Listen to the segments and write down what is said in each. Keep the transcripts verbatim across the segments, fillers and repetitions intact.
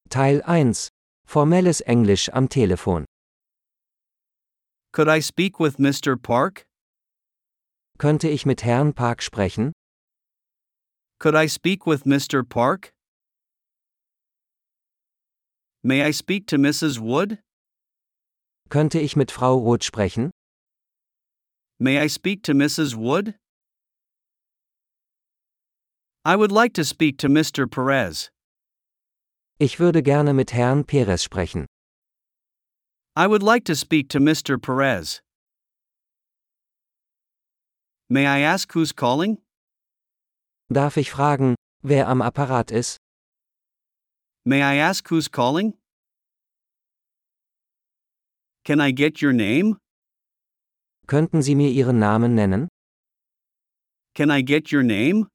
Teil eins. Formelles Englisch am Telefon. Could I speak with Mister Park? Könnte ich mit Herrn Park sprechen? Could I speak with Mister Park? May I speak to Missus Wood? Könnte ich mit Frau Roth sprechen? May I speak to Missus Wood? I would like to speak to Mister Perez. Ich würde gerne mit Herrn Perez sprechen. I would like to speak to Mister Perez. May I ask who's calling? Darf ich fragen, wer am Apparat ist? May I ask who's calling? Can I get your name? Könnten Sie mir Ihren Namen nennen? Can I get your name?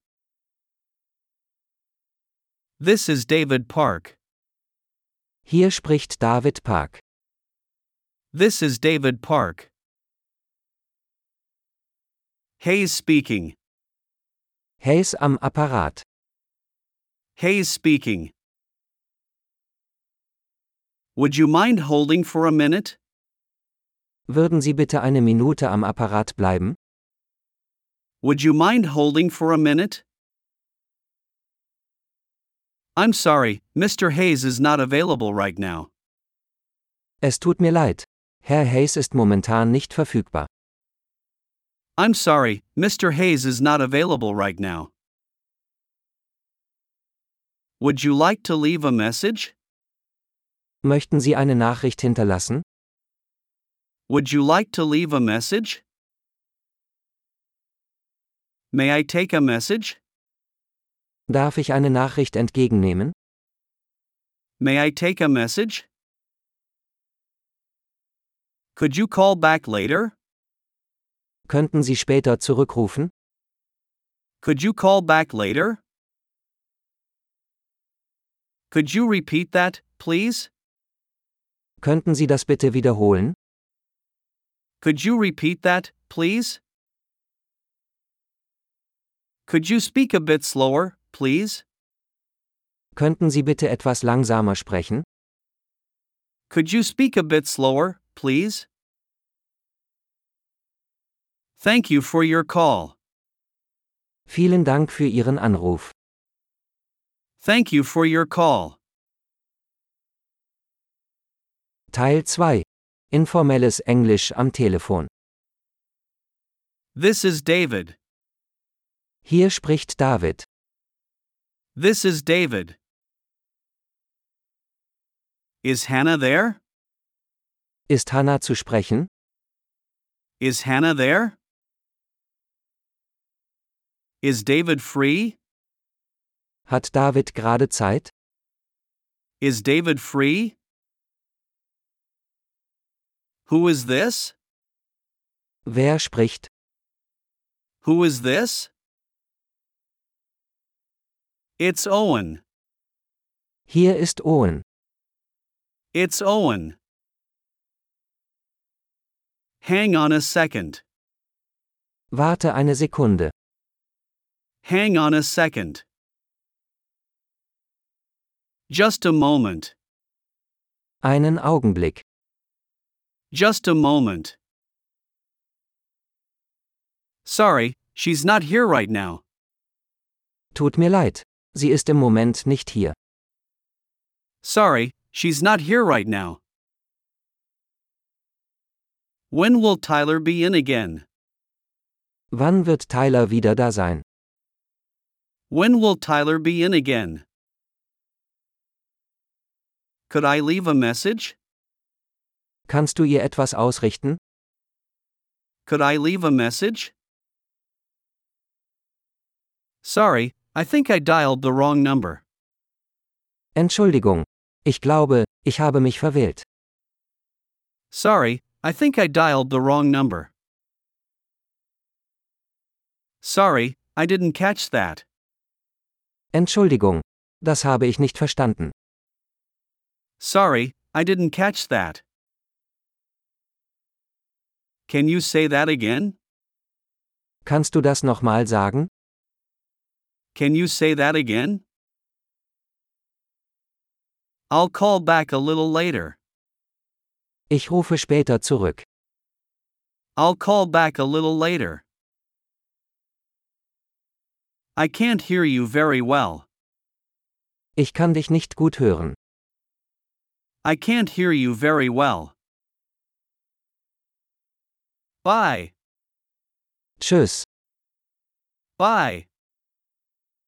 This is David Park. Hier spricht David Park. This is David Park. Hayes speaking. Hayes am Apparat. Hayes speaking. Would you mind holding for a minute? Würden Sie bitte eine Minute am Apparat bleiben? Would you mind holding for a minute? I'm sorry, Mister Hayes is not available right now. Es tut mir leid. Herr Hayes ist momentan nicht verfügbar. I'm sorry, Mister Hayes is not available right now. Would you like to leave a message? Möchten Sie eine Nachricht hinterlassen? Would you like to leave a message? May I take a message? Darf ich eine Nachricht entgegennehmen? May I take a message? Could you call back later? Könnten Sie später zurückrufen? Could you call back later? Could you repeat that, please? Könnten Sie das bitte wiederholen? Could you repeat that, please? Could you speak a bit slower, please? Könnten Sie bitte etwas langsamer sprechen? Could you speak a bit slower, please? Thank you for your call. Vielen Dank für Ihren Anruf. Thank you for your call. Teil zwei. Informelles Englisch am Telefon. This is David. Hier spricht David. This is David. Is Hannah there? Ist Hannah zu sprechen? Is Hannah there? Is David free? Hat David gerade Zeit? Is David free? Who is this? Wer spricht? Who is this? It's Owen. Hier ist Owen. It's Owen. Hang on a second. Warte eine Sekunde. Hang on a second. Just a moment. Einen Augenblick. Just a moment. Sorry, she's not here right now. Tut mir leid. Sie ist im Moment nicht hier. Sorry, she's not here right now. When will Tyler be in again? Wann wird Tyler wieder da sein? When will Tyler be in again? Could I leave a message? Kannst du ihr etwas ausrichten? Could I leave a message? Sorry, I think I dialed the wrong number. Entschuldigung. Ich glaube, ich habe mich verwählt. Sorry, I think I dialed the wrong number. Sorry, I didn't catch that. Entschuldigung. Das habe ich nicht verstanden. Sorry, I didn't catch that. Can you say that again? Kannst du das nochmal sagen? Can you say that again? I'll call back a little later. Ich rufe später zurück. I'll call back a little later. I can't hear you very well. Ich kann dich nicht gut hören. I can't hear you very well. Bye. Tschüss. Bye.